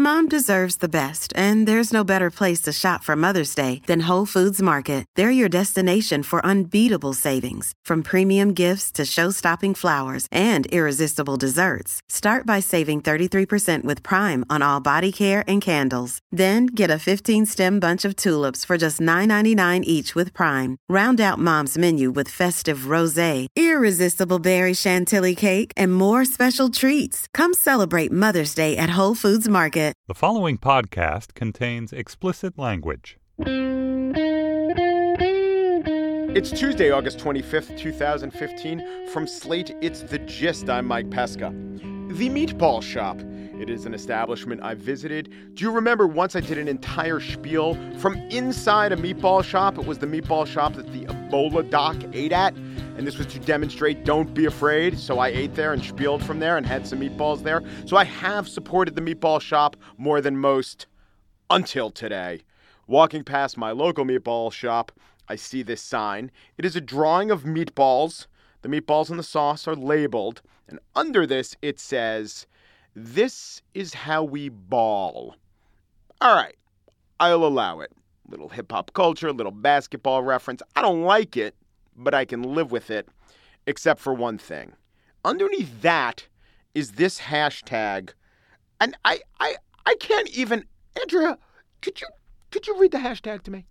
Mom deserves the best, and there's no better place to shop for Mother's Day than Whole Foods Market. They're your destination for unbeatable savings, from premium gifts to show-stopping flowers and irresistible desserts. Start by saving 33% with Prime on all body care and candles. Then get a 15-stem bunch of tulips for just $9.99 each with Prime. Round out Mom's menu with festive rosé, irresistible berry chantilly cake, and more special treats. Come celebrate Mother's Day at Whole Foods Market. The following podcast contains explicit language. It's Tuesday, August 25th, 2015. From Slate, it's The Gist. I'm Mike Pesca. The Meatball Shop. It is an establishment I visited. Do you remember once I did an entire spiel from inside a meatball shop? It was the meatball shop that the Ebola doc ate at. And this was to demonstrate don't be afraid. So I ate there and spieled from there and had some meatballs there. So I have supported the meatball shop more than most until today. Walking past my local meatball shop, I see this sign. It is a drawing of meatballs. The meatballs and the sauce are labeled. And under this, it says, "This is how we ball." All right, I'll allow it. Little hip-hop culture, little basketball reference. I don't like it, but I can live with it, except for one thing. Underneath that is this hashtag, and I can't even. Andrea, could you read the hashtag to me?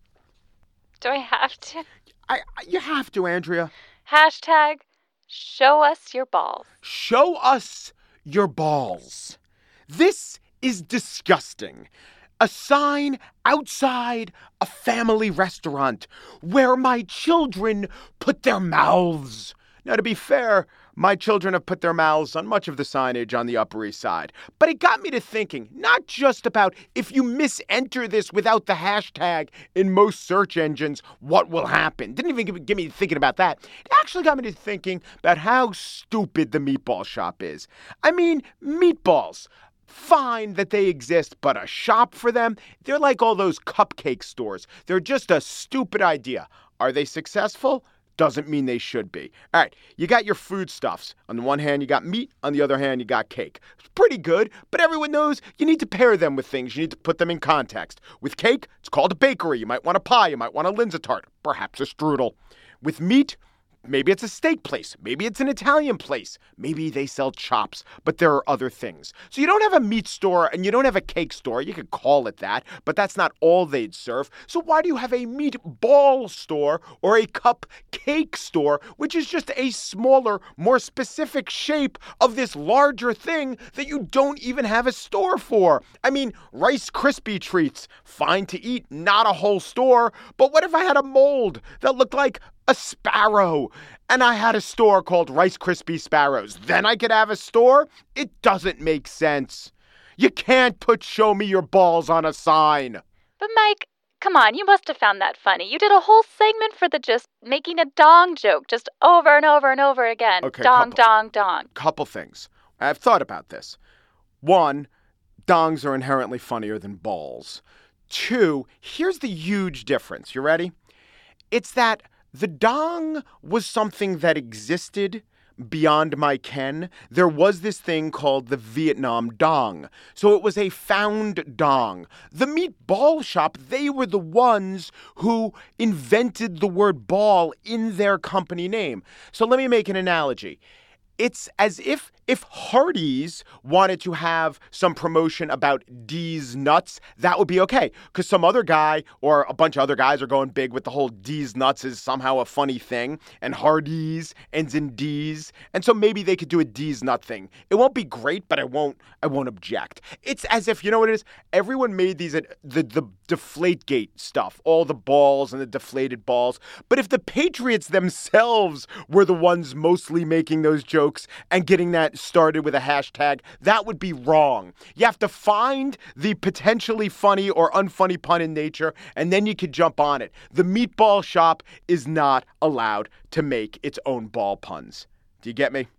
Do I have to? You have to, Andrea. Hashtag, show us your balls. Show us your balls. This is disgusting. A sign outside a family restaurant where my children put their mouths. Now, to be fair, my children have put their mouths on much of the signage on the Upper East Side. But it got me to thinking, not just about if you misenter this without the hashtag in most search engines, what will happen? Didn't even get me thinking about that. It actually got me to thinking about how stupid the meatball shop is. I mean, meatballs. Fine that they exist, but a shop for them? They're like all those cupcake stores. They're just a stupid idea. Are they successful? Doesn't mean they should be. All right, you got your foodstuffs. On the one hand, you got meat. On the other hand, you got cake. It's pretty good, but everyone knows you need to pair them with things. You need to put them in context. With cake, it's called a bakery. You might want a pie. You might want a Linzer tart. Perhaps a strudel. With meat, maybe it's a steak place. Maybe it's an Italian place. Maybe they sell chops, but there are other things. So you don't have a meat store and you don't have a cake store. You could call it that, but that's not all they'd serve. So why do you have a meatball store or a cupcake store, which is just a smaller, more specific shape of this larger thing that you don't even have a store for? I mean, Rice Krispie treats, fine to eat, not a whole store. But what if I had a mold that looked like a sparrow, and I had a store called Rice Krispie Sparrows? Then I could have a store? It doesn't make sense. You can't put "show me your balls" on a sign. But Mike, come on, you must have found that funny. You did a whole segment for the just making a dong joke just over and over and over again. Okay, dong, dong, dong. Couple things. I've thought about this. One, dongs are inherently funnier than balls. Two, here's the huge difference. You ready? It's that the dong was something that existed beyond my ken. There was this thing called the Vietnam dong. So it was a found dong. The meatball shop, they were the ones who invented the word ball in their company name. So let me make an analogy. It's as if Hardee's wanted to have some promotion about D's nuts, that would be okay. Because some other guy or a bunch of other guys are going big with the whole D's nuts is somehow a funny thing. And Hardee's ends in D's. And so maybe they could do a D's nut thing. It won't be great, but I won't object. It's as if, you know what it is? Everyone made these, the Deflategate stuff, all the balls and the deflated balls. But if the Patriots themselves were the ones mostly making those jokes and getting that started with a hashtag, that would be wrong. You have to find the potentially funny or unfunny pun in nature, and then you could jump on it. The meatball shop is not allowed to make its own ball puns. Do you get me?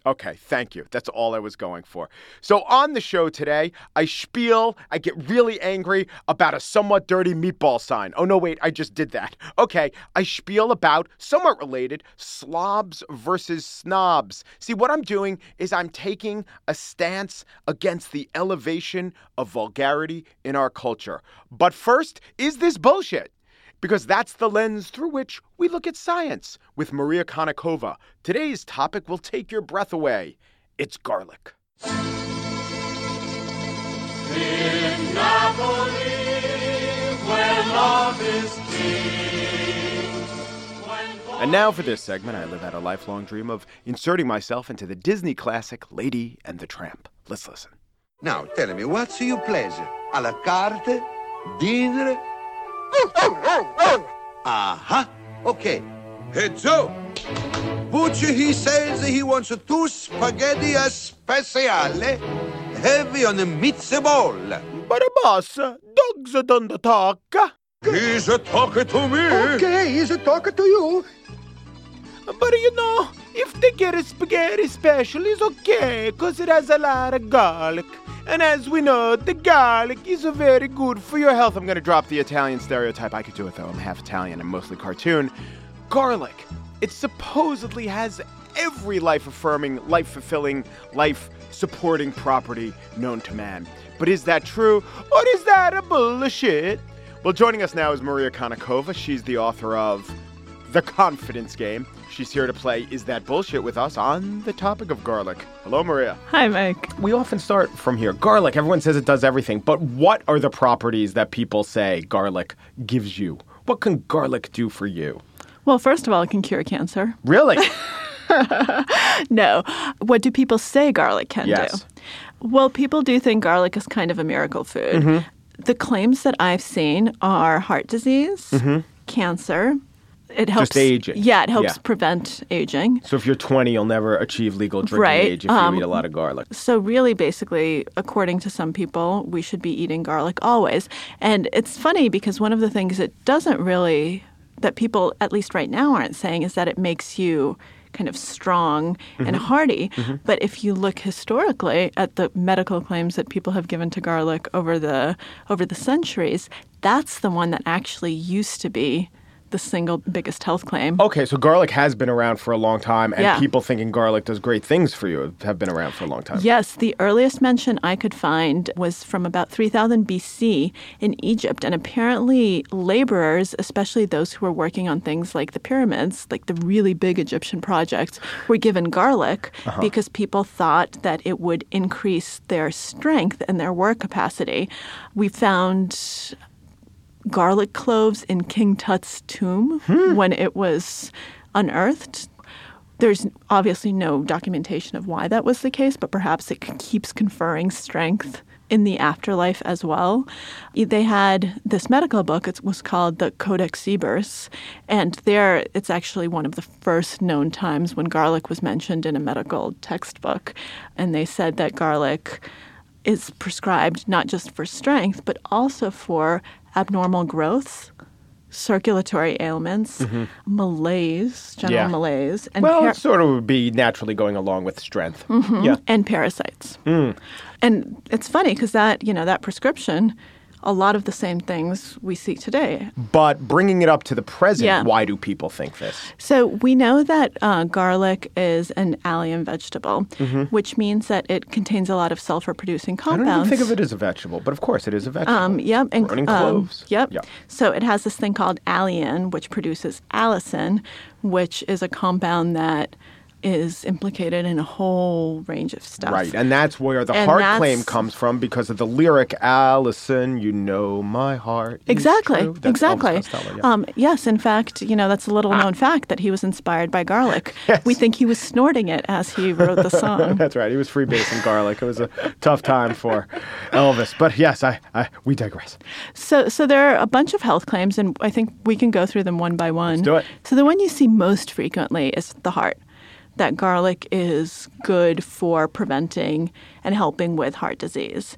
Okay, thank you. That's all I was going for. So on the show today, I get really angry about a somewhat dirty meatball sign. Oh, no, wait, I just did that. Okay, I spiel about, somewhat related, slobs versus snobs. See, what I'm doing is I'm taking a stance against the elevation of vulgarity in our culture. But first, is this bullshit? Because that's the lens through which we look at science with Maria Konnikova. Today's topic will take your breath away. It's garlic. In Napoli, where love is king. And now for this segment, I live out a lifelong dream of inserting myself into the Disney classic Lady and the Tramp. Let's listen. Now, tell me, what's your pleasure? A la carte? Dinner? Uh-huh. Okay. Hey, Joe. Pucci, he says he wants 2 spaghetti speciale, heavy on the meatball. But boss, dogs don't talk. He's talking to me. Okay, he's talking to you. But if they get a spaghetti special, it's okay, because it has a lot of garlic. And as we know, the garlic is very good for your health. I'm going to drop the Italian stereotype. I could do it, though. I'm half Italian and mostly cartoon. Garlic. It supposedly has every life-affirming, life-fulfilling, life-supporting property known to man. But is that true, or is that a bullshit? Well, joining us now is Maria Konnikova. She's the author of The Confidence Game. She's here to play Is That Bullshit with us on the topic of garlic. Hello, Maria. Hi, Mike. We often start from here. Garlic, everyone says it does everything, but what are the properties that people say garlic gives you? What can garlic do for you? Well, first of all, it can cure cancer. Really? No. What do people say garlic can Yes. do? Well, people do think garlic is kind of a miracle food. Mm-hmm. The claims that I've seen are heart disease, cancer. It helps. Just aging. Yeah, it helps prevent aging. So if you're 20, you'll never achieve legal drinking age if you eat a lot of garlic. So really, basically, according to some people, we should be eating garlic always. And it's funny because one of the things it doesn't really, that people, at least right now, aren't saying is that it makes you kind of strong and hardy. But if you look historically at the medical claims that people have given to garlic over the centuries, that's the one that actually used to be the single biggest health claim. Okay, so garlic has been around for a long time, and Yeah. people thinking garlic does great things for you have been around for a long time. Yes, the earliest mention I could find was from about 3000 BC in Egypt. And apparently laborers, especially those who were working on things like the pyramids, like the really big Egyptian projects, were given garlic because people thought that it would increase their strength and their work capacity. We found garlic cloves in King Tut's tomb when it was unearthed. There's obviously no documentation of why that was the case, but perhaps it keeps conferring strength in the afterlife as well. They had this medical book. It was called the Codex Siebers, and there it's actually one of the first known times when garlic was mentioned in a medical textbook. And they said that garlic is prescribed not just for strength, but also for abnormal growths, circulatory ailments, malaise, general malaise, and It sort of would be naturally going along with strength. Yeah. and parasites. And it's funny because that prescription, a lot of the same things we see today. But bringing it up to the present, Yeah. why do people think this? So we know that garlic is an allium vegetable, which means that it contains a lot of sulfur-producing I don't compounds. even think of it as a vegetable, but of course it is a vegetable. Yep. And, Grown in cloves. Yep. Yeah. So it has this thing called alliin, which produces allicin, which is a compound that is implicated in a whole range of stuff. Right, and that's where the And heart that's- claim comes from because of the lyric, Allison, you know my heart is Exactly. true. That's Exactly. Elvis Costello, yeah. Yes, in fact, that's a little known fact that he was inspired by garlic. Yes. We think he was snorting it as he wrote the song. That's right. He was freebasing garlic. It was a tough time for Elvis. But yes, we digress. So there are a bunch of health claims, and I think we can go through them one by one. Let's do it. So the one you see most frequently is the heart. That garlic is good for preventing and helping with heart disease.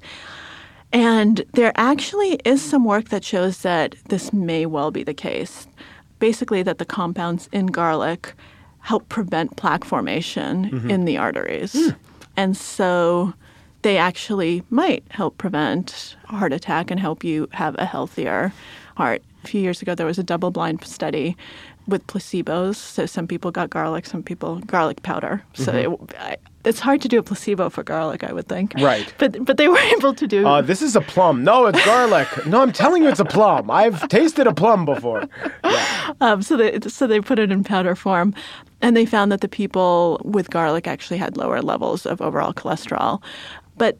And there actually is some work that shows that this may well be the case. Basically, that the compounds in garlic help prevent plaque formation in the arteries. And so they actually might help prevent a heart attack and help you have a healthier heart. A few years ago, there was a double-blind study with placebos. So some people got garlic, some people garlic powder. So it's hard to do a placebo for garlic, I would think. Right. But they were able to do... this is a plum. No, it's garlic. No, I'm telling you it's a plum. I've tasted a plum before. Yeah. So they put it in powder form. And they found that the people with garlic actually had lower levels of overall cholesterol. But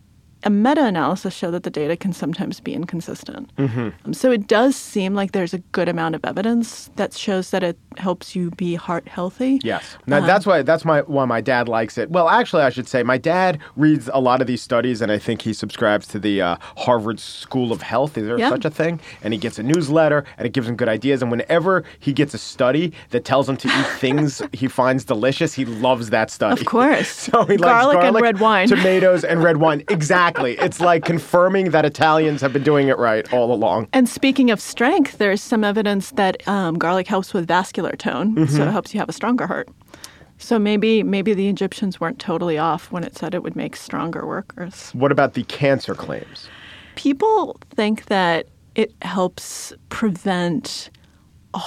a meta-analysis showed that the data can sometimes be inconsistent. So it does seem like there's a good amount of evidence that shows that it helps you be heart healthy. Yes. Now, that's why my dad likes it. Well, actually, I should say my dad reads a lot of these studies, and I think he subscribes to the Harvard School of Health. Is there such a thing? And he gets a newsletter, and it gives him good ideas. And whenever he gets a study that tells him to eat things he finds delicious, he loves that study. Of course. So he garlic likes garlic and red wine. Tomatoes and red wine. Exactly. It's like confirming that Italians have been doing it right all along. And speaking of strength, there's some evidence that garlic helps with vascular tone, so it helps you have a stronger heart. So maybe the Egyptians weren't totally off when it said it would make stronger workers. What about the cancer claims? People think that it helps prevent a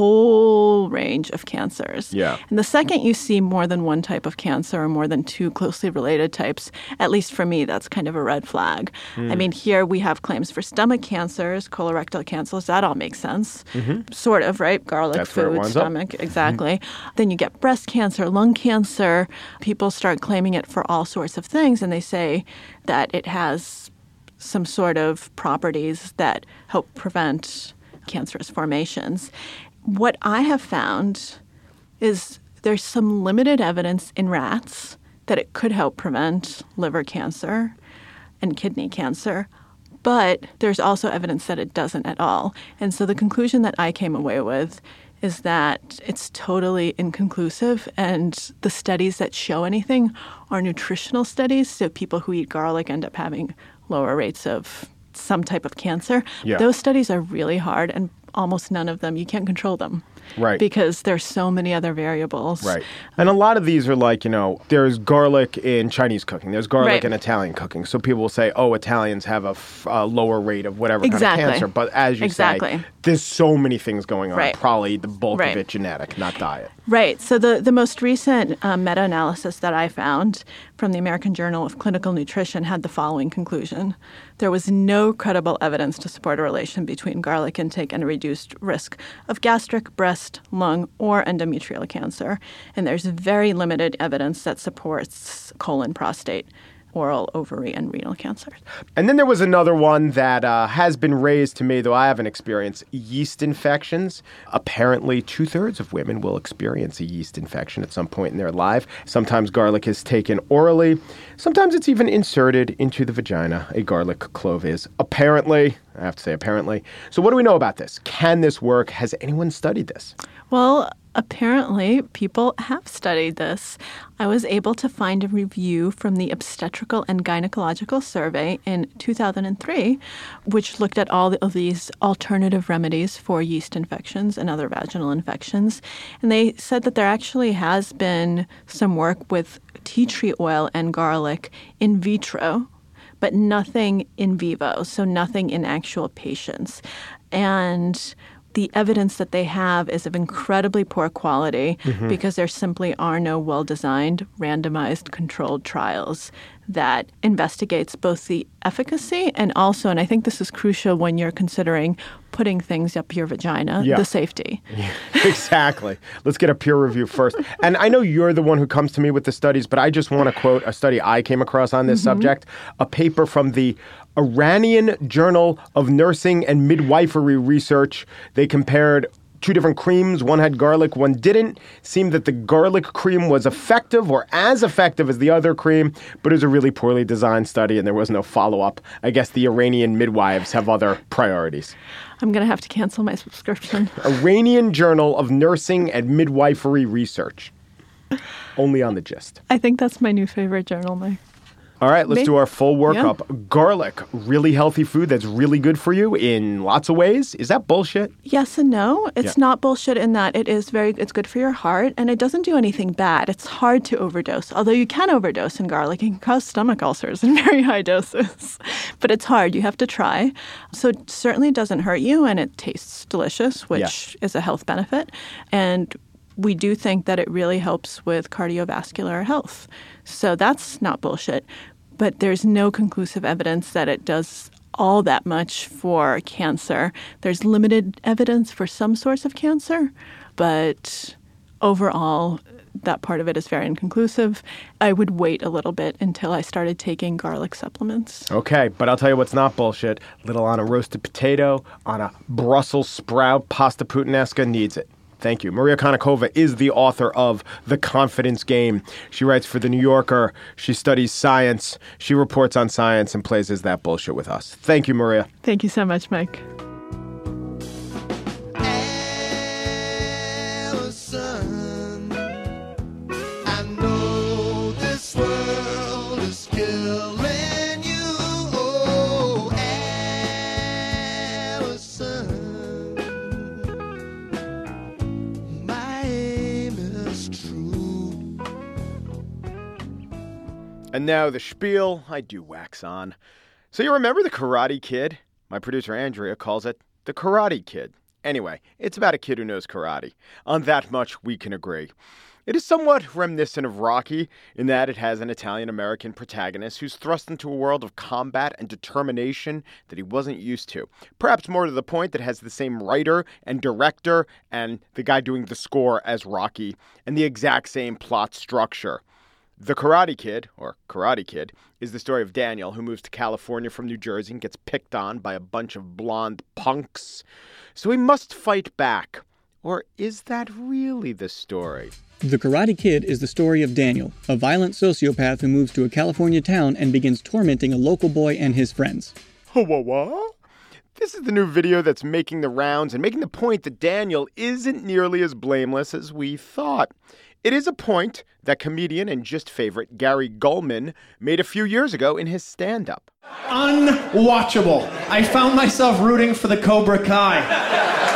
whole range of cancers. Yeah. And the second you see more than one type of cancer or more than two closely related types, at least for me, that's kind of a red flag. I mean, here we have claims for stomach cancers, colorectal cancers. That all makes sense. Sort of, right? Garlic, that's where it food, winds stomach. Exactly. Then you get breast cancer, lung cancer. People start claiming it for all sorts of things, and they say that it has some sort of properties that help prevent cancerous formations. What I have found is there's some limited evidence in rats that it could help prevent liver cancer and kidney cancer, but there's also evidence that it doesn't at all. And so the conclusion that I came away with is that it's totally inconclusive, and the studies that show anything are nutritional studies, so people who eat garlic end up having lower rates of some type of cancer. Yeah. Those studies are really hard, and almost none of them, you can't control them. Right. Because there's so many other variables. Right. And a lot of these are like, there's garlic in Chinese cooking. There's garlic Right. in Italian cooking. So people will say, Italians have a lower rate of whatever Exactly. kind of cancer. But as you Exactly. say, there's so many things going on. Right. Probably the bulk Right. of it genetic, not diet. Right. So the most recent meta-analysis that I found from the American Journal of Clinical Nutrition had the following conclusion. There was no credible evidence to support a relation between garlic intake and a reduced risk of gastric, breast, lung, or endometrial cancer. And there's very limited evidence that supports colon, prostate, oral, ovary, and renal cancers. And then there was another one that has been raised to me, though I haven't experienced, yeast infections. Apparently, 2/3 of women will experience a yeast infection at some point in their life. Sometimes garlic is taken orally. Sometimes it's even inserted into the vagina. A garlic clove is. Apparently, I have to say apparently. So what do we know about this? Can this work? Has anyone studied this? Well, apparently people have studied this. I was able to find a review from the Obstetrical and Gynecological Survey in 2003, which looked at all of these alternative remedies for yeast infections and other vaginal infections. And they said that there actually has been some work with tea tree oil and garlic in vitro, but nothing in vivo, so nothing in actual patients. And the evidence that they have is of incredibly poor quality because there simply are no well-designed, randomized, controlled trials that investigates both the efficacy and also, and I think this is crucial when you're considering putting things up your vagina, the safety. Exactly. Let's get a peer review first. And I know you're the one who comes to me with the studies, but I just want to quote a study I came across on this subject, a paper from the Iranian Journal of Nursing and Midwifery Research. They compared two different creams. One had garlic, one didn't. Seemed that the garlic cream was effective or as effective as the other cream, but it was a really poorly designed study and there was no follow-up. I guess the Iranian midwives have other priorities. I'm going to have to cancel my subscription. Iranian Journal of Nursing and Midwifery Research. Only on The Gist. I think that's my new favorite journal, Mike. All right, let's do our full workup. Yeah. Garlic, really healthy food that's really good for you in lots of ways. Is that bullshit? Yes and no. It's not bullshit in that it's good for your heart, and it doesn't do anything bad. It's hard to overdose, although you can overdose in garlic. It can cause stomach ulcers in very high doses. But it's hard. You have to try. So it certainly doesn't hurt you, and it tastes delicious, which is a health benefit. And we do think that it really helps with cardiovascular health. So that's not bullshit. But there's no conclusive evidence that it does all that much for cancer. There's limited evidence for some sorts of cancer, but overall, that part of it is very inconclusive. I would wait a little bit until I started taking garlic supplements. Okay, but I'll tell you what's not bullshit. Little on a roasted potato, on a Brussels sprout, pasta puttanesca needs it. Thank you. Maria Konnikova is the author of The Confidence Game. She writes for The New Yorker. She studies science. She reports on science and plays as that bullshit with us. Thank you, Maria. Thank you so much, Mike. Allison, I know this world is killing you. Oh, Allison. And now the spiel I do wax on. So you remember The Karate Kid? My producer Andrea calls it The Karate Kid. Anyway, it's about a kid who knows karate. On that much we can agree. It is somewhat reminiscent of Rocky in that it has an Italian-American protagonist who's thrust into a world of combat and determination that he wasn't used to. Perhaps more to the point that has the same writer and director and the guy doing the score as Rocky and the exact same plot structure. The Karate Kid, or Karate Kid, is the story of Daniel, who moves to California from New Jersey and gets picked on by a bunch of blonde punks. So he must fight back. Or is that really the story? The Karate Kid is the story of Daniel, a violent sociopath who moves to a California town and begins tormenting a local boy and his friends. What? This is the new video that's making the rounds and making the point that Daniel isn't nearly as blameless as we thought. It is a point that comedian and Gist favorite Gary Gulman made a few years ago in his stand-up. Unwatchable. I found myself rooting for the Cobra Kai.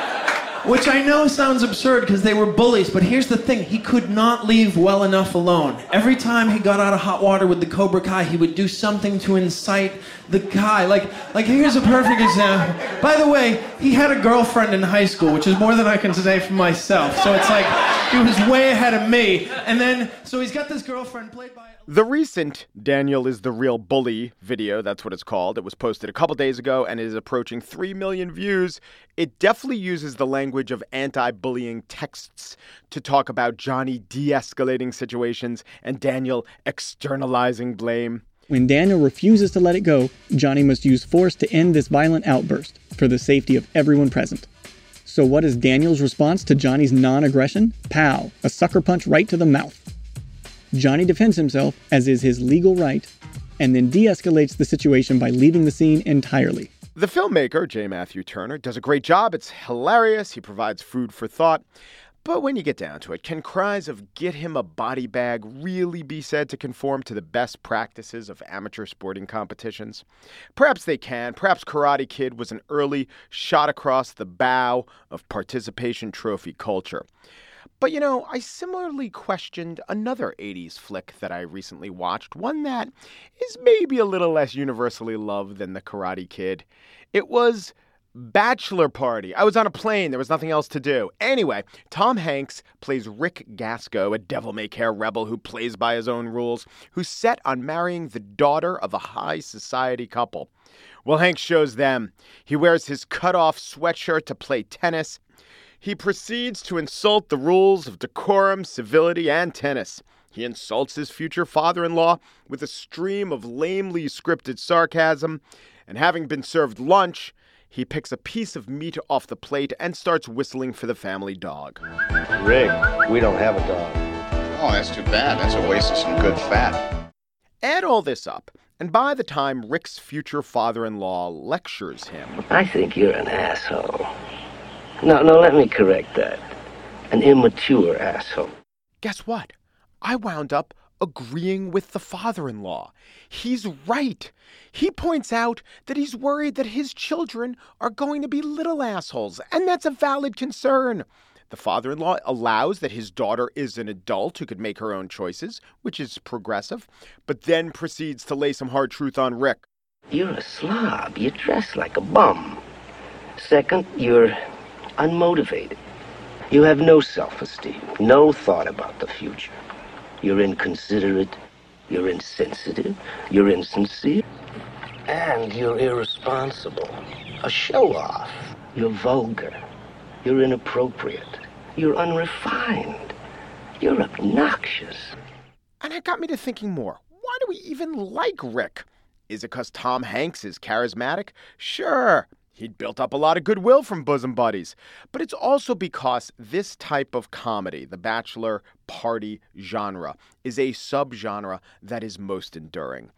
Which I know sounds absurd because they were bullies, but here's the thing. He could not leave well enough alone. Every time he got out of hot water with the Cobra Kai, he would do something to incite the guy. Like here's a perfect example. By the way, he had a girlfriend in high school, which is more than I can say for myself. So it's like he was way ahead of me. And then, so he's got this girlfriend played by... The recent Daniel is the Real Bully video, that's what it's called. It was posted a couple days ago and is approaching 3 million views. It definitely uses the language of anti-bullying texts to talk about Johnny de-escalating situations and Daniel externalizing blame. When Daniel refuses to let it go, Johnny must use force to end this violent outburst for the safety of everyone present. So what is Daniel's response to Johnny's non-aggression? Pow, a sucker punch right to the mouth. Johnny defends himself, as is his legal right, and then de-escalates the situation by leaving the scene entirely. The filmmaker, J. Matthew Turner, does a great job. It's hilarious. He provides food for thought. But when you get down to it, can cries of "get him a body bag" really be said to conform to the best practices of amateur sporting competitions? Perhaps they can. Perhaps Karate Kid was an early shot across the bow of participation trophy culture. But, you know, I similarly questioned another 80s flick that I recently watched, one that is maybe a little less universally loved than The Karate Kid. It was Bachelor Party. I was on a plane. There was nothing else to do. Anyway, Tom Hanks plays Rick Gasco, a devil-may-care rebel who plays by his own rules, who's set on marrying the daughter of a high society couple. Well, Hanks shows them. He wears his cut-off sweatshirt to play tennis. He proceeds to insult the rules of decorum, civility, and tennis. He insults his future father-in-law with a stream of lamely scripted sarcasm, and having been served lunch, he picks a piece of meat off the plate and starts whistling for the family dog. Rick, we don't have a dog. Oh, that's too bad. That's a waste of some good fat. Add all this up, and by the time Rick's future father-in-law lectures him... I think you're an asshole. No, let me correct that. An immature asshole. Guess what? I wound up agreeing with the father-in-law. He's right. He points out that he's worried that his children are going to be little assholes, and that's a valid concern. The father-in-law allows that his daughter is an adult who could make her own choices, which is progressive, but then proceeds to lay some hard truth on Rick. You're a slob. You dress like a bum. Second, you're unmotivated. You have no self-esteem, no thought about the future. You're inconsiderate, you're insensitive, you're insincere, and you're irresponsible. A show-off. You're vulgar. You're inappropriate. You're unrefined. You're obnoxious. And it got me to thinking more. Why do we even like Rick? Is it because Tom Hanks is charismatic? Sure. He'd built up a lot of goodwill from bosom buddies. But it's also because this type of comedy, the bachelor party genre, is a subgenre that is most enduring.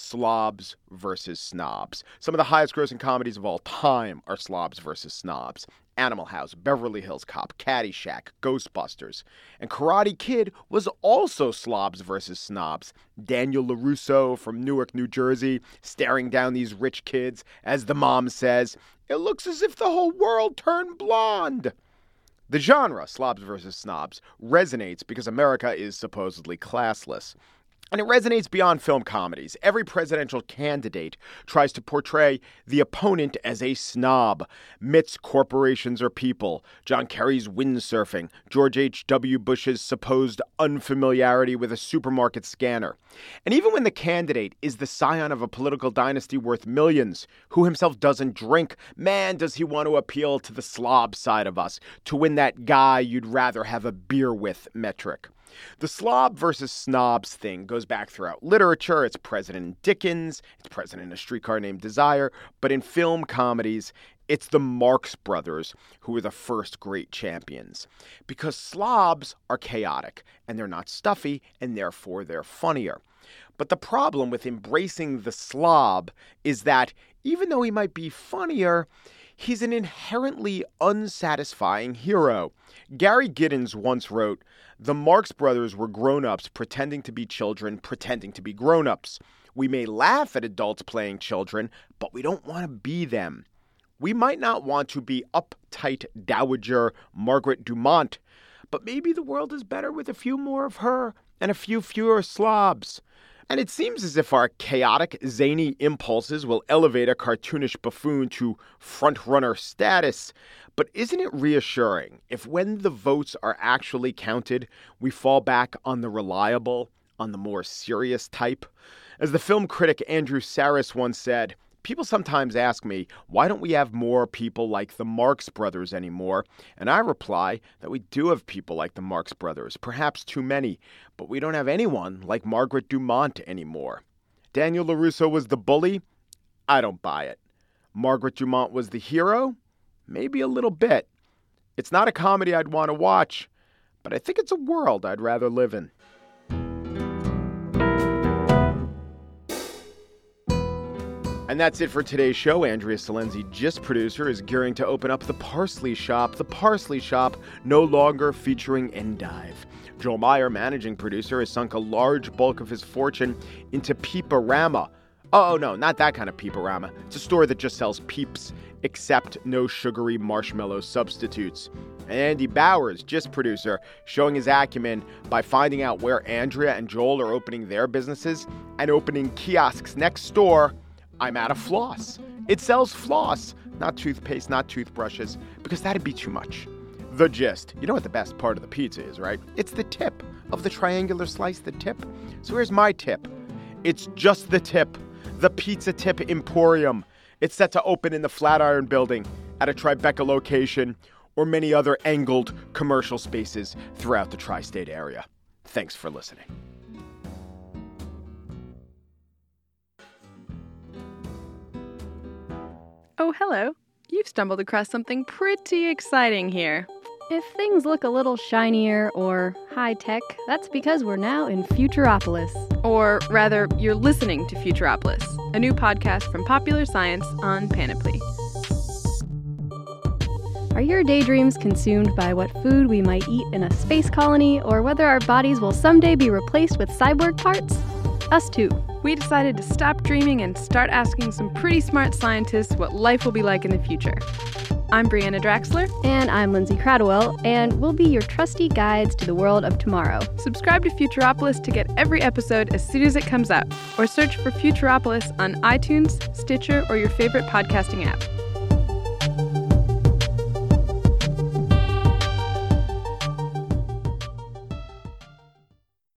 Slobs versus snobs. Some of the highest grossing comedies of all time are slobs versus snobs. Animal House, Beverly Hills Cop, Caddyshack, Ghostbusters. And Karate Kid was also slobs versus snobs. Daniel LaRusso from Newark, New Jersey, staring down these rich kids as the mom says, "It looks as if the whole world turned blonde." The genre, slobs versus snobs, resonates because America is supposedly classless. And it resonates beyond film comedies. Every presidential candidate tries to portray the opponent as a snob. Mitt's corporations are people. John Kerry's windsurfing. George H.W. Bush's supposed unfamiliarity with a supermarket scanner. And even when the candidate is the scion of a political dynasty worth millions, who himself doesn't drink, man, does he want to appeal to the slob side of us, to win that guy you'd rather have a beer with metric. The slob versus snobs thing goes back throughout literature. It's present in Dickens. It's present in A Streetcar Named Desire. But in film comedies, it's the Marx Brothers who are the first great champions. Because slobs are chaotic, and they're not stuffy, and therefore they're funnier. But the problem with embracing the slob is that even though he might be funnier, he's an inherently unsatisfying hero. Gary Giddens once wrote, "The Marx Brothers were grown-ups pretending to be children, pretending to be grown-ups. We may laugh at adults playing children, but we don't want to be them. We might not want to be uptight dowager Margaret Dumont, but maybe the world is better with a few more of her and a few fewer slobs." And it seems as if our chaotic, zany impulses will elevate a cartoonish buffoon to front-runner status. But isn't it reassuring if when the votes are actually counted, we fall back on the reliable, on the more serious type? As the film critic Andrew Saris once said, "People sometimes ask me, why don't we have more people like the Marx Brothers anymore? And I reply that we do have people like the Marx Brothers, perhaps too many, but we don't have anyone like Margaret Dumont anymore." Daniel LaRusso was the bully? I don't buy it. Margaret Dumont was the hero? Maybe a little bit. It's not a comedy I'd want to watch, but I think it's a world I'd rather live in. And that's it for today's show. Andrea Salenzi, Gist producer, is gearing to open up the Parsley Shop. The Parsley Shop, no longer featuring Endive. Joel Meyer, managing producer, has sunk a large bulk of his fortune into Peeporama. Oh, no, not that kind of Peeporama. It's a store that just sells Peeps, except no sugary marshmallow substitutes. And Andy Bowers, Gist producer, showing his acumen by finding out where Andrea and Joel are opening their businesses and opening kiosks next door. I'm out of floss. It sells floss, not toothpaste, not toothbrushes, because that'd be too much. The Gist. You know what the best part of the pizza is, right? It's the tip of the triangular slice, the tip. So here's my tip. It's just the tip. The Pizza Tip Emporium. It's set to open in the Flatiron Building at a Tribeca location or many other angled commercial spaces throughout the tri-state area. Thanks for listening. Oh, hello. You've stumbled across something pretty exciting here. If things look a little shinier or high-tech, that's because we're now in Futuropolis. Or rather, you're listening to Futuropolis, a new podcast from Popular Science on Panoply. Are your daydreams consumed by what food we might eat in a space colony, or whether our bodies will someday be replaced with cyborg parts? Us too. We decided to stop dreaming and start asking some pretty smart scientists what life will be like in the future. I'm Brianna Draxler. And I'm Lindsay Cradwell, and we'll be your trusty guides to the world of tomorrow. Subscribe to Futuropolis to get every episode as soon as it comes out, or search for Futuropolis on iTunes, Stitcher, or your favorite podcasting app.